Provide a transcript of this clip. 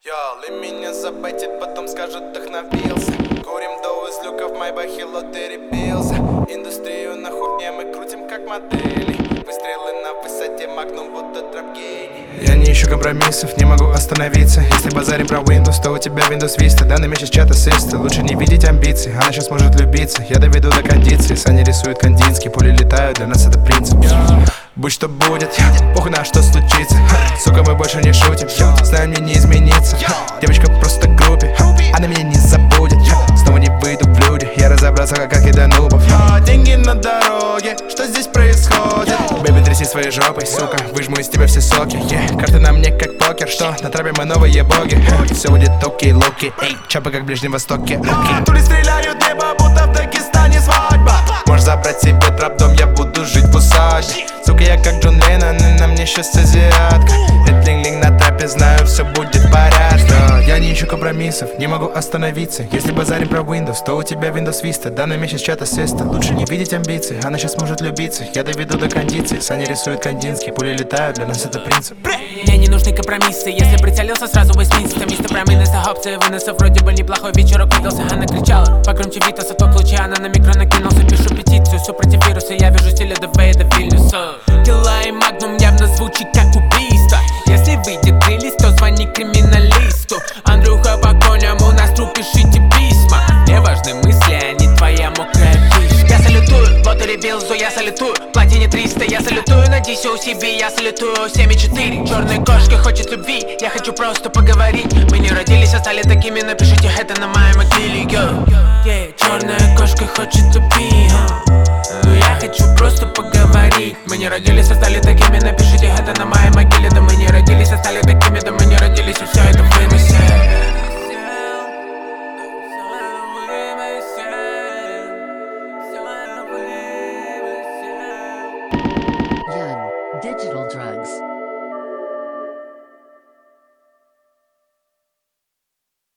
Йоли меня забайтит, потом скажут вдохновился. Курим доу из люка в майбахе, лотерей бился. Индустрию на хуйне мы крутим как модели. Выстрелы на высоте, магнум будто тропгейни. Я не ищу компромиссов, не могу остановиться. Если базарим про Windows, то у тебя Windows Vista. Данный месяц чат ассиста, лучше не видеть амбиций. Она сейчас может влюбиться, я доведу до кондиции. Сани рисуют кандинский, пули летают, для нас это принцип. Будь что будет, похуй на что случится. Сука, мы больше не шутим, знаю, мне не измениться. Девочка просто в группе, она меня не забудет. Снова не выйду в люди, я разобрался, как и до нубов. Деньги на дороге, что здесь происходит? Бэби, тряси своей жопой, сука, выжму из тебя все соки. Карты на мне как покер, что на трапе мы новые боги. Все будет окей-локи, чапы как в Ближнем Востоке. Тули стреляют в небо, будто в Дагестане свадьба. Можешь забрать себе трап-дом, я буду жить в усадьбе. Сука, я как Джон Леннон, и на мне сейчас азиатка. Это линг-линг на трапе, знаю, все будет в порядке. Я не ищу компромиссов, не могу остановиться. Если базарим про Windows, то у тебя Windows Vista. Данный месяц чат ассиста, лучше не видеть амбиции. Она сейчас может влюбиться, я доведу до кондиции. Сани рисуют кандинский, пули летают, для нас это принцип. Мне не нужны компромиссы, если прицелился сразу Вестминстер. Мистер Промин из опции выноса, вроде бы неплохой вечерок выдался. Она кричала, погромче Витаса, тот случай, она на микро накинулся. Пишу петицию, супротив вируса, я вижу стиля ДВ до Вильнюса. Килла и Магнум явно звучит как убийство. Если выйдет релиз, то звони криминалисту. Андрюха по коням, у нас труп, пишите письма. Мне важны мысли, а не твоя мокрая пища. Я салютую, лотерей Билзу, я салютую. Платине 300, я салютую, на DCOCB, я салютую 7,4. Черная кошка хочет любви, я хочу просто поговорить. Мы не родились, а стали такими, напишите это на моей могиле. Черная кошка хочет любви, но я хочу просто поговорить. Мы не родились, а стали такими, напишите это на моей могиле. Да мы не родились, а стали такими, да мы